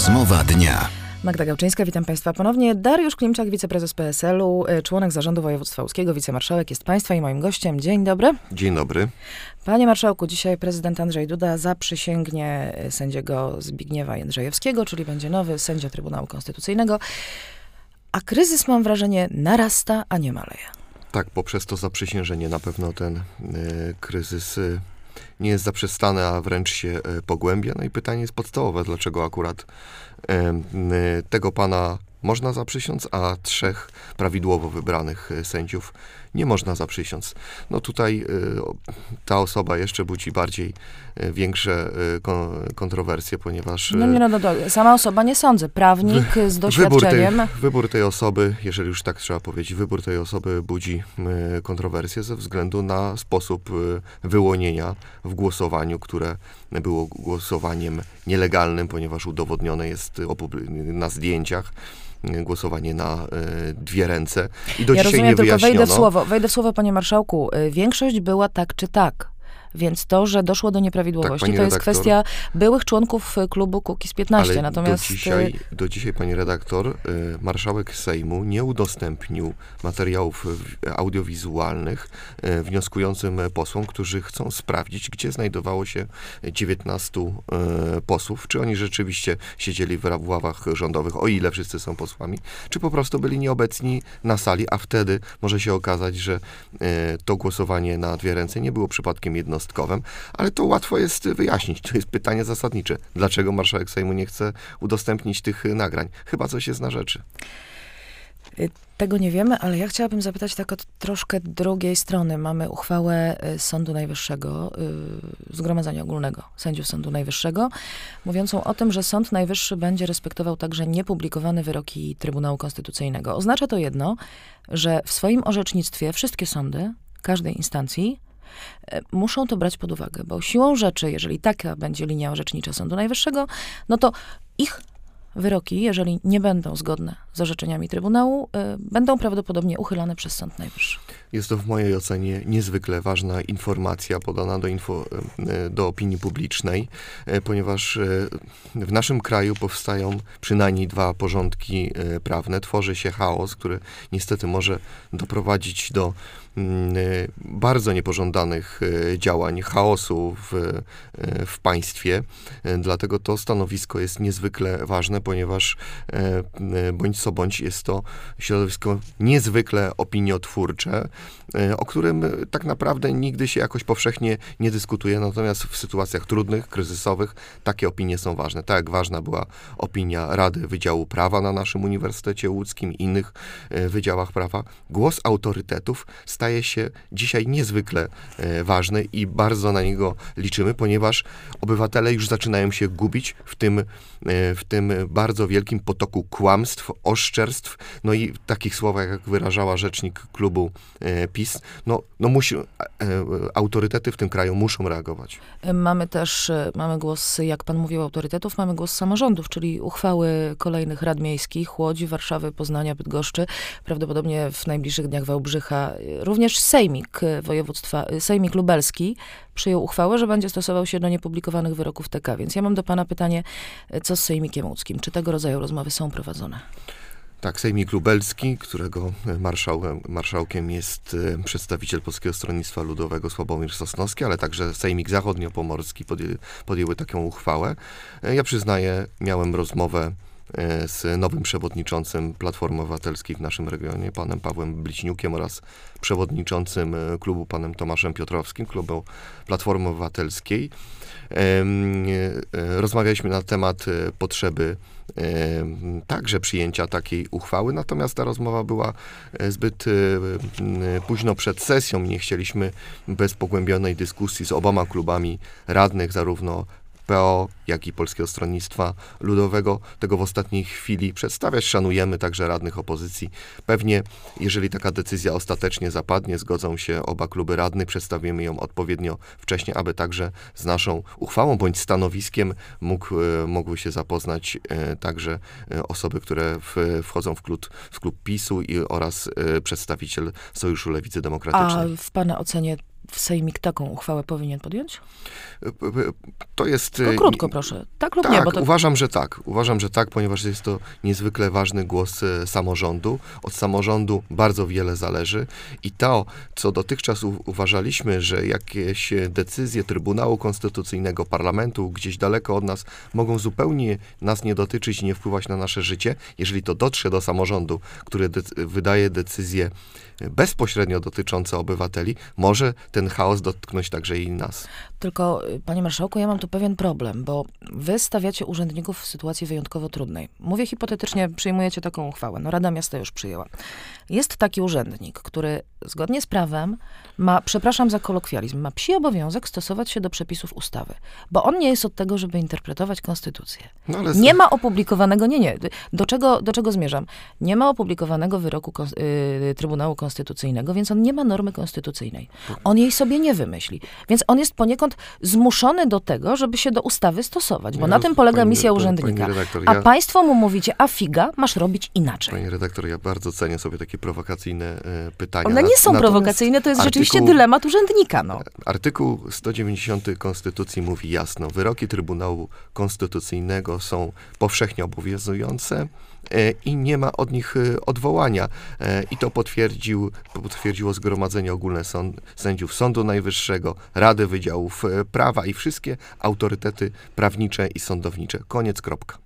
Rozmowa dnia. Magda Gałczyńska, witam Państwa ponownie. Dariusz Klimczak, wiceprezes PSL-u, członek zarządu województwa łódzkiego, wicemarszałek jest Państwa i moim gościem. Dzień dobry. Dzień dobry. Panie marszałku, dzisiaj prezydent Andrzej Duda zaprzysięgnie sędziego Zbigniewa Jędrzejewskiego, czyli będzie nowy sędzia Trybunału Konstytucyjnego. A kryzys, mam wrażenie, narasta, a nie maleje. Tak, poprzez to zaprzysiężenie na pewno ten kryzys nie jest zaprzestany, a wręcz się pogłębia. No i pytanie jest podstawowe, dlaczego akurat tego pana można zaprzysiąc, a 3 prawidłowo wybranych sędziów nie można zaprzysiąc. No tutaj ta osoba jeszcze budzi bardziej większe kontrowersje, ponieważ... Sama osoba nie sądzę. Prawnik z doświadczeniem... Wybór tej osoby, jeżeli już tak trzeba powiedzieć, wybór tej osoby budzi kontrowersje ze względu na sposób wyłonienia w głosowaniu, które było głosowaniem nielegalnym, ponieważ udowodnione jest na zdjęciach głosowanie na 2 ręce. I do dzisiaj rozumiem, nie wyjaśniono. Tylko wejdę w słowo, panie marszałku. Większość była tak czy tak. Więc to, że doszło do nieprawidłowości, tak, to jest kwestia byłych członków klubu Kukiz15. Ale natomiast do dzisiaj, pani redaktor, marszałek Sejmu nie udostępnił materiałów audiowizualnych wnioskującym posłom, którzy chcą sprawdzić, gdzie znajdowało się 19 posłów. Czy oni rzeczywiście siedzieli w ławach rządowych, o ile wszyscy są posłami, czy po prostu byli nieobecni na sali, a wtedy może się okazać, że to głosowanie na 2 ręce nie było przypadkiem jednostkowym, ale to łatwo jest wyjaśnić. To jest pytanie zasadnicze. Dlaczego marszałek Sejmu nie chce udostępnić tych nagrań? Chyba coś jest na rzeczy. Tego nie wiemy, ale ja chciałabym zapytać tak od troszkę drugiej strony. Mamy uchwałę Sądu Najwyższego, Zgromadzenia Ogólnego Sędziów Sądu Najwyższego, mówiącą o tym, że Sąd Najwyższy będzie respektował także niepublikowane wyroki Trybunału Konstytucyjnego. Oznacza to jedno, że w swoim orzecznictwie wszystkie sądy, każdej instancji, muszą to brać pod uwagę, bo siłą rzeczy, jeżeli taka będzie linia orzecznicza Sądu Najwyższego, no to ich wyroki, jeżeli nie będą zgodne z orzeczeniami Trybunału, będą prawdopodobnie uchylane przez Sąd Najwyższy. Jest to w mojej ocenie niezwykle ważna informacja podana do opinii publicznej, ponieważ w naszym kraju powstają przynajmniej 2 porządki prawne. Tworzy się chaos, który niestety może doprowadzić do bardzo niepożądanych działań, chaosu w państwie. Dlatego to stanowisko jest niezwykle ważne, ponieważ bądź co bądź jest to środowisko niezwykle opiniotwórcze, o którym tak naprawdę nigdy się jakoś powszechnie nie dyskutuje, natomiast w sytuacjach trudnych, kryzysowych takie opinie są ważne. Tak jak ważna była opinia Rady Wydziału Prawa na naszym Uniwersytecie Łódzkim i innych wydziałach prawa, głos autorytetów staje się dzisiaj niezwykle ważny i bardzo na niego liczymy, ponieważ obywatele już zaczynają się gubić w tym bardzo wielkim potoku kłamstw, oszczerstw, no i takich słowach, jak wyrażała rzecznik klubu PiS, autorytety w tym kraju muszą reagować. Mamy głos, jak pan mówił, autorytetów, mamy głos samorządów, czyli uchwały kolejnych rad miejskich, Łodzi, Warszawy, Poznania, Bydgoszczy, prawdopodobnie w najbliższych dniach Wałbrzycha. Również Sejmik województwa, Sejmik lubelski przyjął uchwałę, że będzie stosował się do niepublikowanych wyroków TK. Więc ja mam do pana pytanie, co z Sejmikiem łódzkim? Czy tego rodzaju rozmowy są prowadzone? Tak, Sejmik Lubelski, którego marszałkiem jest przedstawiciel Polskiego Stronnictwa Ludowego Sławomir Sosnowski, ale także Sejmik Zachodniopomorski podjęły taką uchwałę. Ja przyznaję, miałem rozmowę z nowym przewodniczącym Platformy Obywatelskiej w naszym regionie, panem Pawłem Bliźniukiem oraz przewodniczącym klubu panem Tomaszem Piotrowskim, klubu Platformy Obywatelskiej. Rozmawialiśmy na temat potrzeby także przyjęcia takiej uchwały, natomiast ta rozmowa była zbyt późno przed sesją. Nie chcieliśmy bez pogłębionej dyskusji z oboma klubami radnych, zarówno PO, jak i Polskiego Stronnictwa Ludowego, tego w ostatniej chwili przedstawiać. Szanujemy także radnych opozycji. Pewnie, jeżeli taka decyzja ostatecznie zapadnie, zgodzą się oba kluby radnych, przedstawimy ją odpowiednio wcześnie, aby także z naszą uchwałą bądź stanowiskiem mogły się zapoznać także osoby, które wchodzą w klub PiS-u oraz przedstawiciel Sojuszu Lewicy Demokratycznej. A w pana ocenie Sejmik taką uchwałę powinien podjąć? To jest... Tylko krótko, proszę. Tak lub tak, nie? Bo to... Uważam, że tak. Uważam, że tak, ponieważ jest to niezwykle ważny głos samorządu. Od samorządu bardzo wiele zależy i to, co dotychczas uważaliśmy, że jakieś decyzje Trybunału Konstytucyjnego, Parlamentu gdzieś daleko od nas mogą zupełnie nas nie dotyczyć i nie wpływać na nasze życie, jeżeli to dotrze do samorządu, który wydaje decyzje bezpośrednio dotyczące obywateli, może ten chaos dotknąć także i nas. Tylko, panie marszałku, ja mam tu pewien problem, bo wy stawiacie urzędników w sytuacji wyjątkowo trudnej. Mówię hipotetycznie, przyjmujecie taką uchwałę. No Rada Miasta już przyjęła. Jest taki urzędnik, który zgodnie z prawem ma, przepraszam za kolokwializm, ma psi obowiązek stosować się do przepisów ustawy. Bo on nie jest od tego, żeby interpretować konstytucję. No ale... Nie ma opublikowanego, nie. Do czego zmierzam? Nie ma opublikowanego wyroku Trybunału Konstytucyjnego, więc on nie ma normy konstytucyjnej. On jej sobie nie wymyśli. Więc on jest poniekąd zmuszony do tego, żeby się do ustawy stosować, bo na tym polega misja urzędnika. A państwo mu mówicie, a figa, masz robić inaczej. Pani redaktor, ja bardzo cenię sobie takie prowokacyjne pytania. One nie są prowokacyjne, to jest rzeczywiście dylemat urzędnika. No. Artykuł 190 Konstytucji mówi jasno, wyroki Trybunału Konstytucyjnego są powszechnie obowiązujące i nie ma od nich odwołania. I to potwierdziło Zgromadzenie Ogólne Sędziów Sądu Najwyższego, Rady Wydziałów Prawa i wszystkie autorytety prawnicze i sądownicze. Koniec, kropka.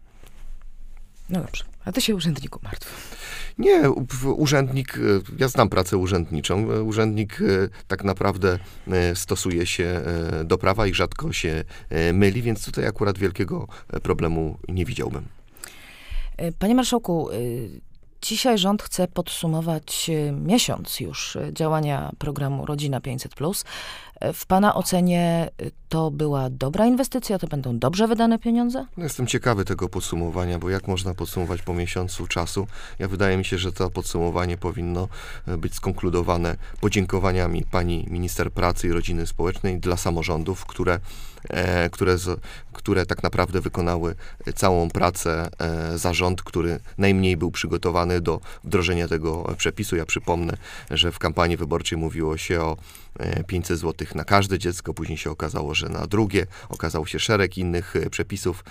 No dobrze. A ty się urzędniku martw. Nie, urzędnik, ja znam pracę urzędniczą. Urzędnik tak naprawdę stosuje się do prawa i rzadko się myli, więc tutaj akurat wielkiego problemu nie widziałbym. Panie marszałku, dzisiaj rząd chce podsumować miesiąc już działania programu Rodzina 500+. W pana ocenie to była dobra inwestycja? To będą dobrze wydane pieniądze? No jestem ciekawy tego podsumowania, bo jak można podsumować po miesiącu czasu? Wydaje mi się, że to podsumowanie powinno być skonkludowane podziękowaniami pani minister pracy i rodziny społecznej dla samorządów, które tak naprawdę wykonały całą pracę za rząd, który najmniej był przygotowany do wdrożenia tego przepisu. Ja przypomnę, że w kampanii wyborczej mówiło się o 500 zł na każde dziecko, później się okazało, że na drugie, okazało się szereg innych przepisów.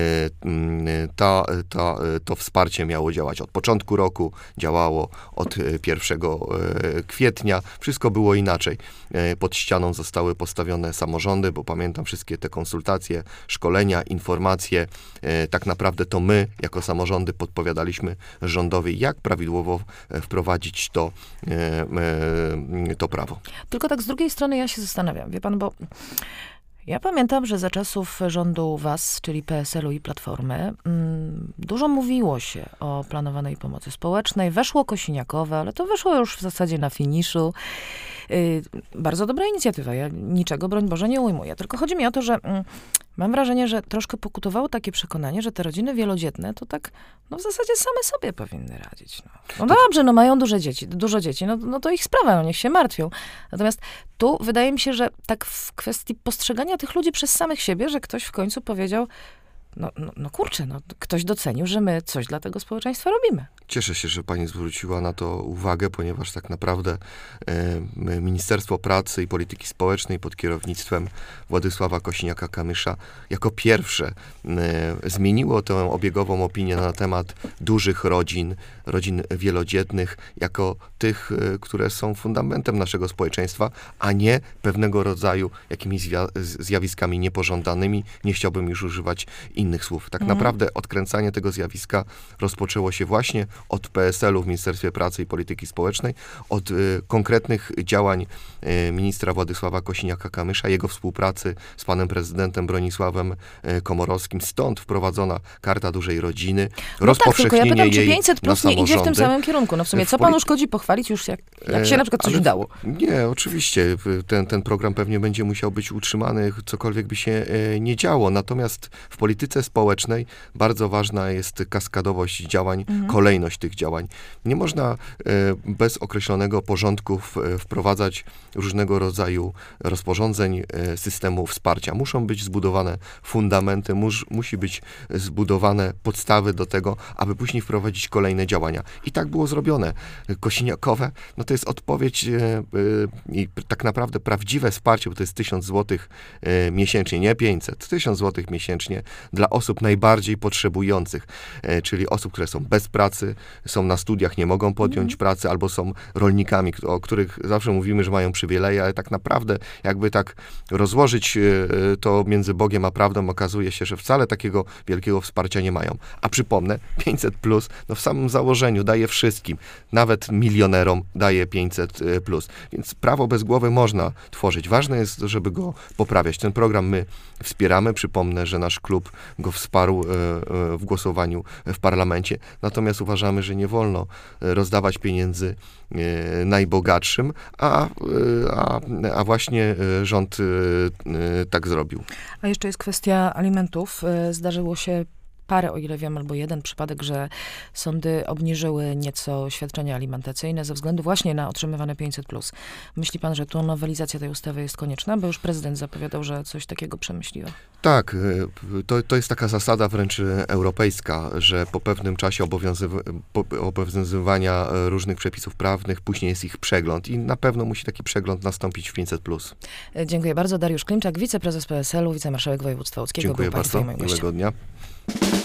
To wsparcie miało działać od początku roku, działało od 1 kwietnia. Wszystko było inaczej. Pod ścianą zostały postawione samorządy, bo pamiętam wszystkie te konsultacje, szkolenia, informacje. Tak naprawdę to my, jako samorządy, podpowiadaliśmy rządowi, jak prawidłowo wprowadzić to prawo. Tylko tak z drugiej strony ja się zastanawiam, wie pan, bo ja pamiętam, że za czasów rządu was, czyli PSL-u i Platformy, dużo mówiło się o planowanej pomocy społecznej. Weszło Kosiniakowe, ale to weszło już w zasadzie na finiszu. Bardzo dobra inicjatywa. Ja niczego, broń Boże, nie ujmuję. Tylko chodzi mi o to, że mam wrażenie, że troszkę pokutowało takie przekonanie, że te rodziny wielodzietne to tak, no w zasadzie same sobie powinny radzić. No dobrze, no mają dużo dzieci, no to ich sprawa, no niech się martwią. Natomiast tu wydaje mi się, że tak w kwestii postrzegania tych ludzi przez samych siebie, że ktoś w końcu powiedział, no kurczę, ktoś docenił, że my coś dla tego społeczeństwa robimy. Cieszę się, że pani zwróciła na to uwagę, ponieważ tak naprawdę Ministerstwo Pracy i Polityki Społecznej pod kierownictwem Władysława Kosiniaka-Kamysza jako pierwsze zmieniło tę obiegową opinię na temat dużych rodzin wielodzietnych, jako tych, które są fundamentem naszego społeczeństwa, a nie pewnego rodzaju jakimiś zjawiskami niepożądanymi. Nie chciałbym już używać innych słów. Tak naprawdę odkręcanie tego zjawiska rozpoczęło się właśnie od PSL-u w Ministerstwie Pracy i Polityki Społecznej, od konkretnych działań ministra Władysława Kosiniaka-Kamysza, jego współpracy z panem prezydentem Bronisławem Komorowskim. Stąd wprowadzona Karta Dużej Rodziny, rozpowszechnienie tylko ja pytam, jej czy 500+ nie idzie w tym samym kierunku? No w sumie, co panu szkodzi pochwalić już, jak się na przykład coś udało? Nie, oczywiście. Ten program pewnie będzie musiał być utrzymany, cokolwiek by się nie działo. Natomiast w polityce polityce społecznej bardzo ważna jest kaskadowość działań, kolejność tych działań. Nie można bez określonego porządku wprowadzać różnego rodzaju rozporządzeń, systemu wsparcia. Muszą być zbudowane fundamenty, musi być zbudowane podstawy do tego, aby później wprowadzić kolejne działania. I tak było zrobione. Kosiniakowe, no to jest odpowiedź i tak naprawdę prawdziwe wsparcie, bo to jest 1000 zł miesięcznie, nie 500, 1000 zł miesięcznie dla osób najbardziej potrzebujących, czyli osób, które są bez pracy, są na studiach, nie mogą podjąć pracy, albo są rolnikami, o których zawsze mówimy, że mają przywileje, ale tak naprawdę jakby tak rozłożyć to między Bogiem a prawdą, okazuje się, że wcale takiego wielkiego wsparcia nie mają. A przypomnę, 500+, no w samym założeniu daje wszystkim, nawet milionerom daje 500+. Więc prawo bez głowy można tworzyć. Ważne jest, żeby go poprawiać. Ten program my wspieramy. Przypomnę, że nasz klub go wsparł w głosowaniu w parlamencie. Natomiast uważamy, że nie wolno rozdawać pieniędzy najbogatszym, a właśnie rząd tak zrobił. A jeszcze jest kwestia alimentów. Zdarzyło się parę, o ile wiem, albo jeden przypadek, że sądy obniżyły nieco świadczenia alimentacyjne ze względu właśnie na otrzymywane 500+. Myśli pan, że tu nowelizacja tej ustawy jest konieczna? Bo już prezydent zapowiadał, że coś takiego przemyśliła. Tak, to jest taka zasada wręcz europejska, że po pewnym czasie obowiązywania różnych przepisów prawnych, później jest ich przegląd i na pewno musi taki przegląd nastąpić w 500+. Dziękuję bardzo. Dariusz Klimczak, wiceprezes PSL-u, wicemarszałek województwa łódzkiego. Dziękuję bardzo. Miłego dnia.